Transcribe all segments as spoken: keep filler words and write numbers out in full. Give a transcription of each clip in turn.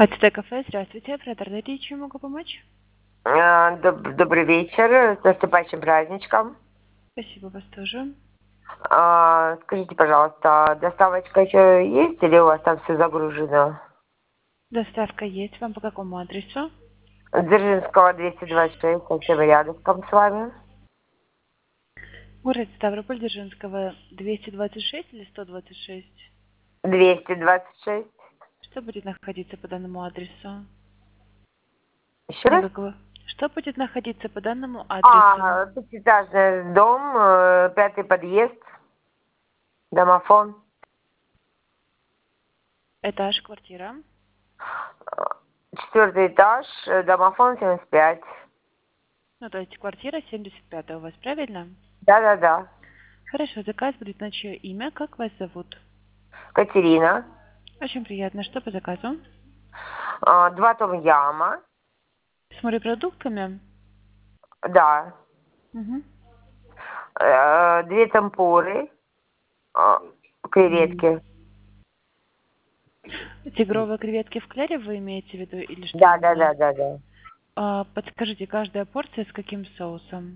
АТТ кафе, здравствуйте. Оператор, дайте, чем могу помочь? А, доб- Добрый вечер, с наступающим праздничком. Спасибо, вас тоже. А, Скажите, пожалуйста, доставочка еще есть или у вас там все загружено? Доставка есть. Вам по какому адресу? Дзержинского двести двадцать шесть, совсем рядышком с вами. Город Ставрополь, Дзержинского, двести двадцать шесть или сто двадцать шесть? двести двадцать шесть. Что будет находиться по данному адресу? Еще раз? Никакого. Что будет находиться по данному адресу? А, пятиэтажный дом, э, пятый подъезд, домофон. Этаж, квартира. Четвертый этаж, э, домофон семьдесят пять. Ну, то есть квартира семьдесят пять у вас, правильно? Да-да-да. Хорошо, заказ будет на чье имя? Как вас зовут? Катерина. Очень приятно. Что по заказу? А, Два том-яма. С морепродуктами? Да. Угу. Э, Две темпуры. А, Креветки. Тигровые креветки в кляре вы имеете в виду или что Да, да, именно? да, да, да. А, подскажите, каждая порция с каким соусом?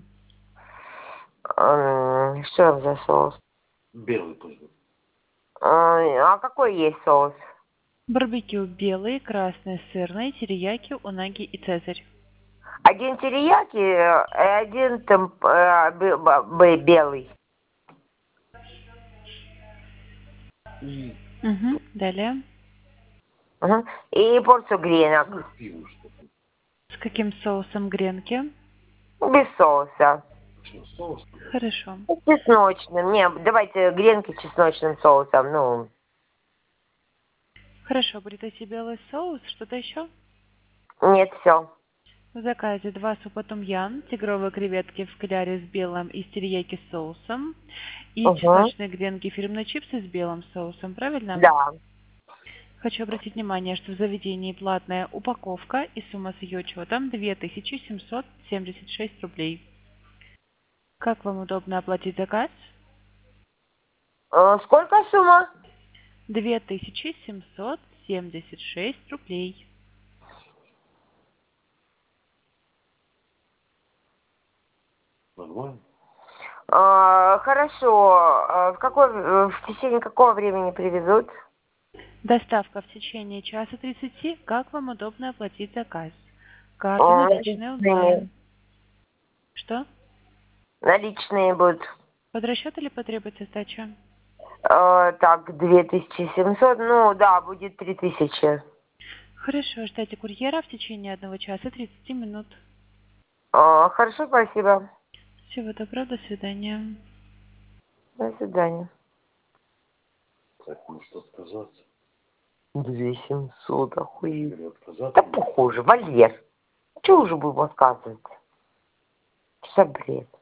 М, Что там за соус? Белый пусть будет. А а какой есть соус? Барбекю белый, красный, сырный, терияки, унаги и цезарь. Один терияки и один темп, э, бе- б- бе- белый. И Угу. Далее. Мгм. И порцию гренок. ну, пиво что-то. С каким соусом гренки? Без соуса. Что, соус? Хорошо. С чесночным. Не, давайте гренки с чесночным соусом. Ну, Хорошо, будет идти белый соус. Что-то еще? нет, все. В заказе два супа том-ям, тигровые креветки в кляре с белым и с терияки с соусом. И Угу. чесночные гренки фирменные чипсы с белым соусом, правильно? Да. Хочу обратить внимание, что в заведении платная упаковка и сумма с ее учетом две тысячи семьсот семьдесят шесть рублей. Как вам удобно оплатить заказ? Э, Сколько сумма? две тысячи семьсот семьдесят шесть рублей. Нормально? А, Хорошо. А В какой, э, в течение какого времени привезут? Доставка в течение часа тридцати. Как вам удобно оплатить заказ? Карта, А, наличные, Наличные. онлайн. Что? Наличные будут. Под расчет или потребуется сдача? Э, так, две тысячи семьсот, ну да, будет три тысячи. Хорошо, ждайте курьера в течение одного часа тридцати минут. А, Хорошо, спасибо. Всего доброго, до свидания. До свидания. Так, может отказаться? Две семьсот, охуеть. Или отказаться? Да похоже, Валер. Чего уже будем отказывать? Что за бред?